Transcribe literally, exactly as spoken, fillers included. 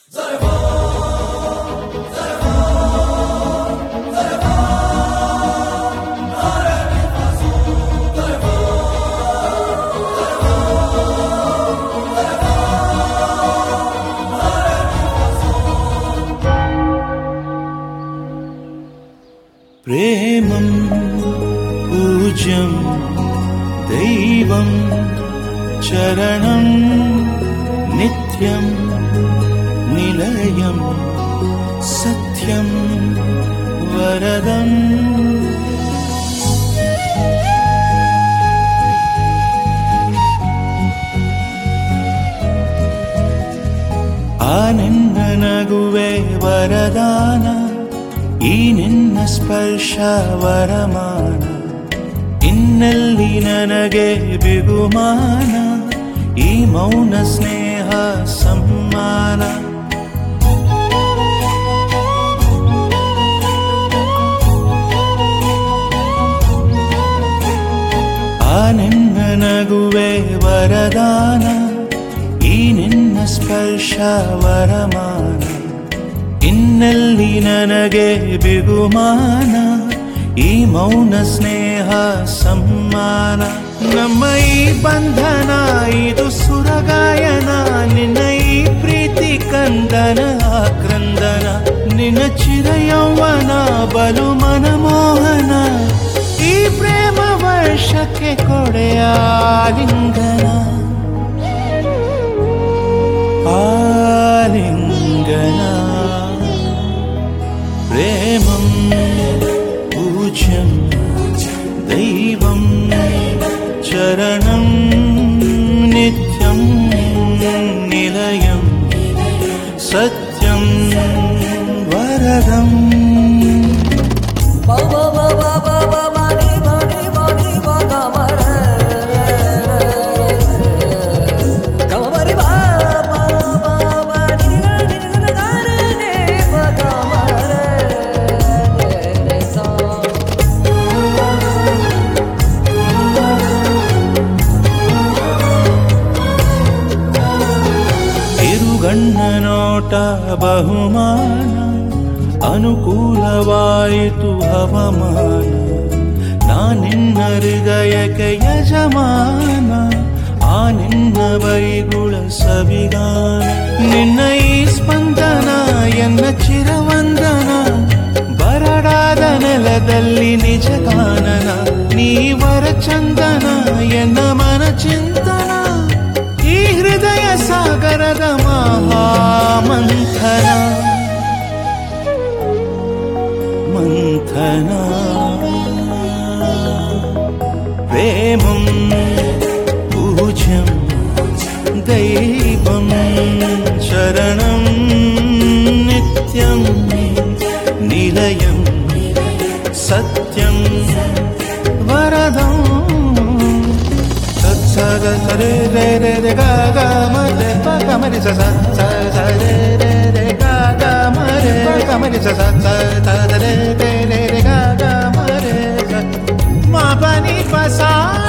ప్రేమం పూజ్యం దైవం చరణం నిత్యం నిలయం సత్యం వరదం ಆ ನಿನ್ನ ನಗುವೆ ವರದಾನ ಈ ನಿನ್ನ ಸ್ಪರ್ಶ ವರಮಾನ ಇನ್ನೆಲ್ಲಿ ನನಗೆ ಬಿಗುಮಾನ ಈ ಮೌನ ಸ್ನೇಹ ಸಮ್ಮಾನ ಆ ನಿನ್ನ ನಗುವೆ ವರದಾನ ಈ ನಿನ್ನ ಸ್ಪರ್ಶ ವರಮಾನ ಇನ್ನೆಲ್ಲಿ ನನಗೆ ಬಿಗುಮಾನ ಈ ಮೌನ ಸ್ನೇಹ ಸಮ್ಮಾನ ನಮ್ಮ ಈ ಬಂಧನ ಇದು ಸುರಗಾಯನ ನಿನ್ನ ಈ ಪ್ರೀತಿ ಕಂದನ ಆಕ್ರಂದನ ನಿನ್ನ ಚಿರಯೌವನ ಬಲು ಮನಮೋಹನ ಈ ಪ್ರೇಮ ವರ್ಷಕ್ಕೆ ಕೊಡೆಯ ಆಲಿಂಗನ ಆಲಿಂಗನ ప్రేమం పూజ్యం దైవం చరణం నిత్యం నిలయం సత్యం వరదం ಗಣ್ಣ ನೋಟ ಬಹುಮಾನ ಅನುಕೂಲವಾಯಿತು ಹವಾಮಾನ ನಾನಿನ್ನ ಹೃದಯಕ್ಕೆ ಯಜಮಾನ ಆ ನಿನ್ನ ಬೈಗುಳ ಸವಿಗಾನ ನಿನ್ನ ಈ ಸ್ಪಂದನ ಎನ್ನ ಚಿರವಂದನ ಬರಡಾದ ನೆಲದಲ್ಲಿ ನಿಜ ಕಾನನ ನೀವರ ಚಂದನ ಎನ್ನ ಮನ ಚಿಂತನ ಈ ಹೃದಯ ಸಾಗರದ ಮಹಾಮಂಥನ ಮಂಥನ ಪ್ರೇಮಂ ಪೂಜ್ಯಂ ದೈವಂ ಶರಣಂ ನಿತ್ಯಂ ನಿಲಯಂ ಸತ್ಯಂ ವರದಂ ಸದ ಸರೆ ರೇ ರೇ ರೇ ಗ ಗ ಮ ರೆ ಪ ಗ ಮ ರಿ ಸ ಸ ಸ ಸ ರೇ ರೇ ರೇ ಗ ಗ ಮ ರೆ ಪ ಗ ಮ ರಿ ಸ ಸ ಸ ಸ ರೇ ರೇ ರೇ ರೇ ಗ ಗ ಮ ರೆ ಸ ಮ ಪ ನಿ ಪ ಸಾ